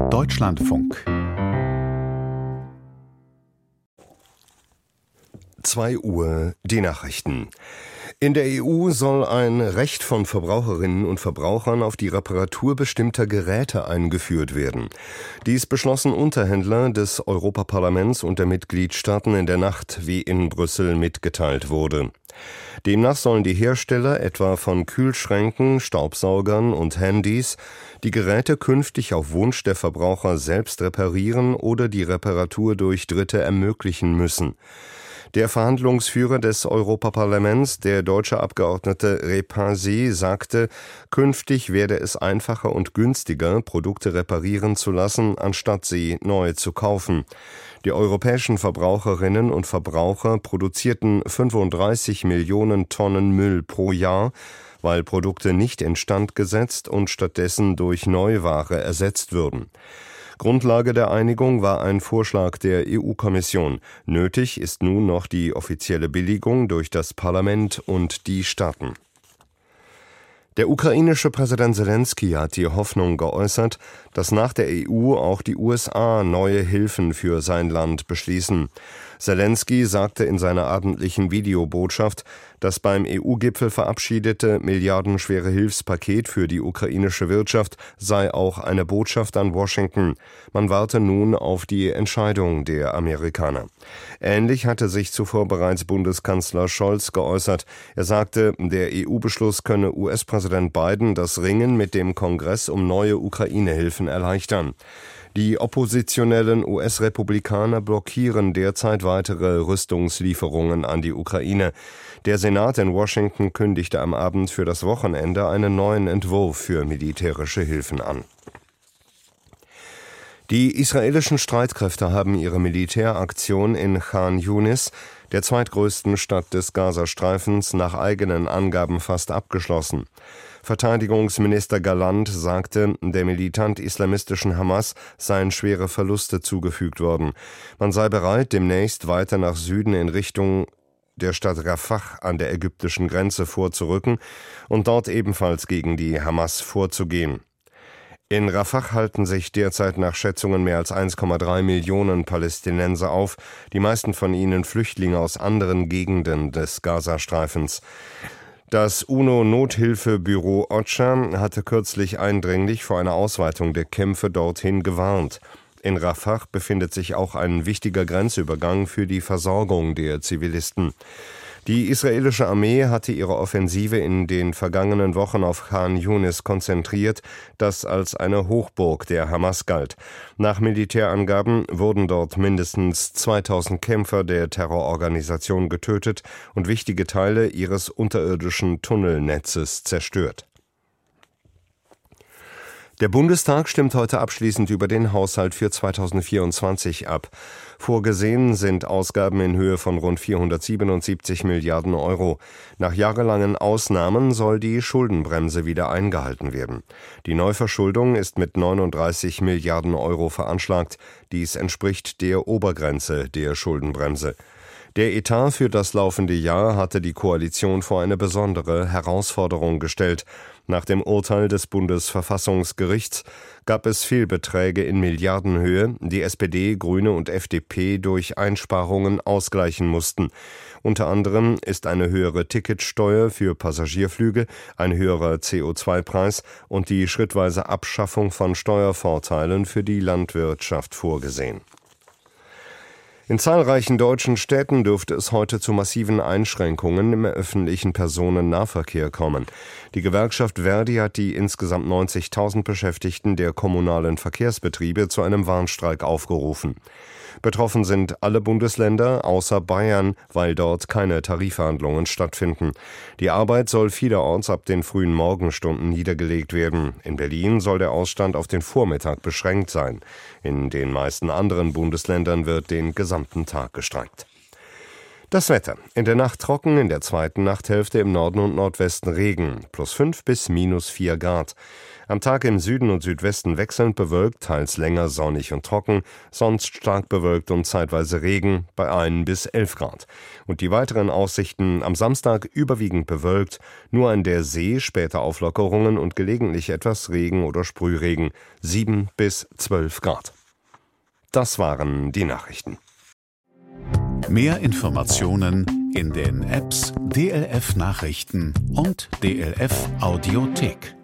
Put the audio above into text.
Deutschlandfunk 2 Uhr, die Nachrichten. In der EU soll ein Recht von Verbraucherinnen und Verbrauchern auf die Reparatur bestimmter Geräte eingeführt werden. Dies beschlossen Unterhändler des Europaparlaments und der Mitgliedstaaten in der Nacht, wie in Brüssel mitgeteilt wurde. Demnach sollen die Hersteller etwa von Kühlschränken, Staubsaugern und Handys die Geräte künftig auf Wunsch der Verbraucher selbst reparieren oder die Reparatur durch Dritte ermöglichen müssen. Der Verhandlungsführer des Europaparlaments, der deutsche Abgeordnete Repasi, sagte, künftig werde es einfacher und günstiger, Produkte reparieren zu lassen, anstatt sie neu zu kaufen. Die europäischen Verbraucherinnen und Verbraucher produzierten 35 Millionen Tonnen Müll pro Jahr, weil Produkte nicht instand gesetzt und stattdessen durch Neuware ersetzt würden. Grundlage der Einigung war ein Vorschlag der EU-Kommission. Nötig ist nun noch die offizielle Billigung durch das Parlament und die Staaten. Der ukrainische Präsident Selenskyj hat die Hoffnung geäußert, dass nach der EU auch die USA neue Hilfen für sein Land beschließen. Selenskyj sagte in seiner abendlichen Videobotschaft, das beim EU-Gipfel verabschiedete milliardenschwere Hilfspaket für die ukrainische Wirtschaft sei auch eine Botschaft an Washington. Man warte nun auf die Entscheidung der Amerikaner. Ähnlich hatte sich zuvor bereits Bundeskanzler Scholz geäußert. Er sagte, der EU-Beschluss könne US-Präsident Biden das Ringen mit dem Kongress um neue Ukraine-Hilfen erleichtern. Die oppositionellen US-Republikaner blockieren derzeit weitere Rüstungslieferungen an die Ukraine. Der Senat in Washington kündigte am Abend für das Wochenende einen neuen Entwurf für militärische Hilfen an. Die israelischen Streitkräfte haben ihre Militäraktion in Khan Yunis, der zweitgrößten Stadt des Gazastreifens, nach eigenen Angaben fast abgeschlossen. Verteidigungsminister Galland sagte, der militant-islamistischen Hamas seien schwere Verluste zugefügt worden. Man sei bereit, demnächst weiter nach Süden in Richtung der Stadt Rafah an der ägyptischen Grenze vorzurücken und dort ebenfalls gegen die Hamas vorzugehen. In Rafah halten sich derzeit nach Schätzungen mehr als 1,3 Millionen Palästinenser auf, die meisten von ihnen Flüchtlinge aus anderen Gegenden des Gazastreifens. Das UNO-Nothilfebüro OCHA hatte kürzlich eindringlich vor einer Ausweitung der Kämpfe dorthin gewarnt. In Rafah befindet sich auch ein wichtiger Grenzübergang für die Versorgung der Zivilisten. Die israelische Armee hatte ihre Offensive in den vergangenen Wochen auf Khan Yunis konzentriert, das als eine Hochburg der Hamas galt. Nach Militärangaben wurden dort mindestens 2000 Kämpfer der Terrororganisation getötet und wichtige Teile ihres unterirdischen Tunnelnetzes zerstört. Der Bundestag stimmt heute abschließend über den Haushalt für 2024 ab. Vorgesehen sind Ausgaben in Höhe von rund 477 Milliarden Euro. Nach jahrelangen Ausnahmen soll die Schuldenbremse wieder eingehalten werden. Die Neuverschuldung ist mit 39 Milliarden Euro veranschlagt. Dies entspricht der Obergrenze der Schuldenbremse. Der Etat für das laufende Jahr hatte die Koalition vor eine besondere Herausforderung gestellt. Nach dem Urteil des Bundesverfassungsgerichts gab es Fehlbeträge in Milliardenhöhe, die SPD, Grüne und FDP durch Einsparungen ausgleichen mussten. Unter anderem ist eine höhere Ticketsteuer für Passagierflüge, ein höherer CO2-Preis und die schrittweise Abschaffung von Steuervorteilen für die Landwirtschaft vorgesehen. In zahlreichen deutschen Städten dürfte es heute zu massiven Einschränkungen im öffentlichen Personennahverkehr kommen. Die Gewerkschaft Verdi hat die insgesamt 90.000 Beschäftigten der kommunalen Verkehrsbetriebe zu einem Warnstreik aufgerufen. Betroffen sind alle Bundesländer außer Bayern, weil dort keine Tarifverhandlungen stattfinden. Die Arbeit soll vielerorts ab den frühen Morgenstunden niedergelegt werden. In Berlin soll der Ausstand auf den Vormittag beschränkt sein. In den meisten anderen Bundesländern wird den gesamten Tag gestreikt. Das Wetter. In der Nacht trocken, in der zweiten Nachthälfte im Norden und Nordwesten Regen. +5 bis -4 Grad. Am Tag im Süden und Südwesten wechselnd bewölkt, teils länger sonnig und trocken, sonst stark bewölkt und zeitweise Regen bei 1 bis 11 Grad. Und die weiteren Aussichten: am Samstag überwiegend bewölkt, nur an der See später Auflockerungen und gelegentlich etwas Regen oder Sprühregen, 7 bis 12 Grad. Das waren die Nachrichten. Mehr Informationen in den Apps DLF Nachrichten und DLF Audiothek.